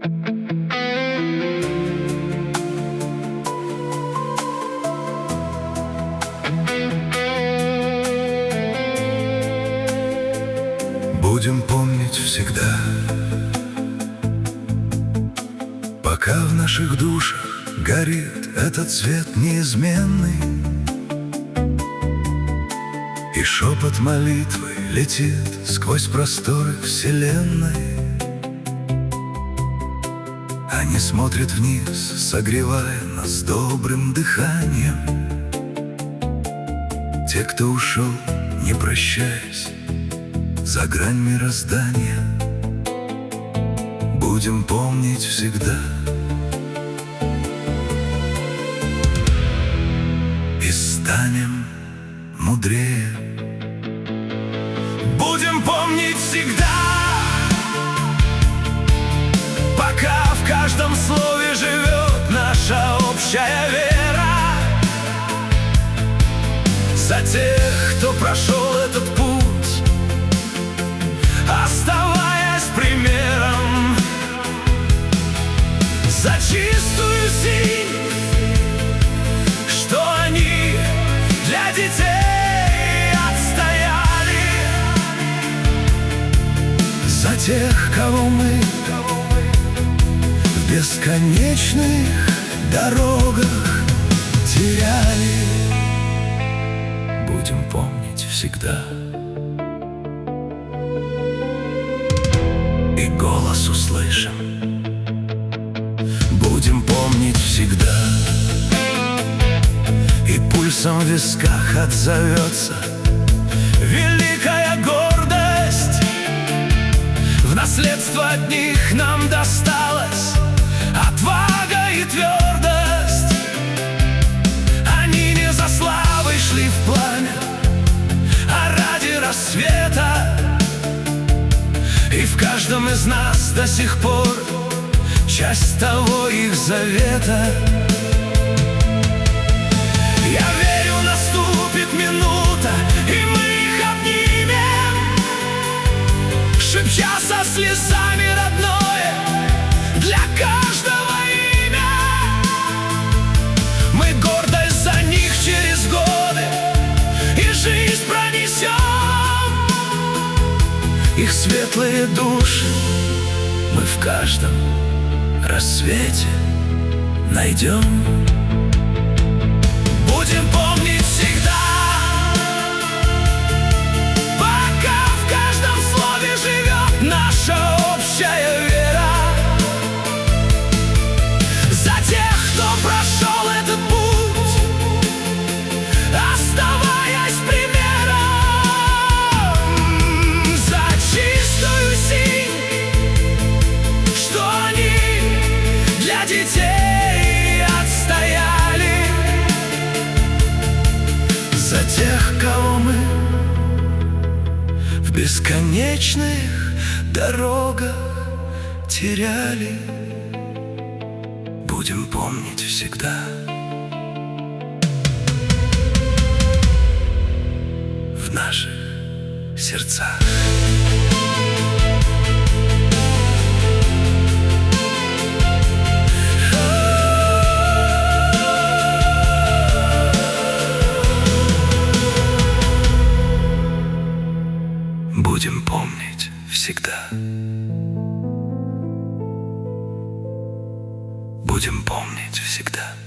Будем помнить всегда, пока в наших душах горит этот свет неизменный, и шепот молитвы летит сквозь просторы вселенной. Они смотрят вниз, согревая нас добрым дыханием. Те, кто ушел, не прощаясь, за грань мироздания. Будем помнить всегда и станем мудрее. Будем помнить всегда, пока в каждом слове живет наша общая вера. За тех, кто прошел этот путь, оставаясь примером. За чистую синь, что они для детей отстояли. За тех, кого мы в бесконечных дорогах теряли. Будем помнить всегда и голос услышим. Будем помнить всегда, и пульсом в висках отзовется великая гордость. В наследство от них нам досталась отвага и твердость. Они не за славой шли в пламя, а ради рассвета. И в каждом из нас до сих пор часть того их завета. Я верю, наступит минута, и мы их обнимем, шепча со слезами родное для каждого имя. Мы гордость за них через годы и жизнь пронесем. Их светлые души мы в каждом рассвете найдем. Будем помнить всегда, пока в каждом слове живет наша общая вера. За тех, кто прошел этот путь, оставаясь примером. За чистую синь, что они для детей отстояли. За тех, кого мы в бесконечных дорогах теряли. Будем помнить всегда в наших сердцах. Будем помнить всегда. Будем помнить всегда.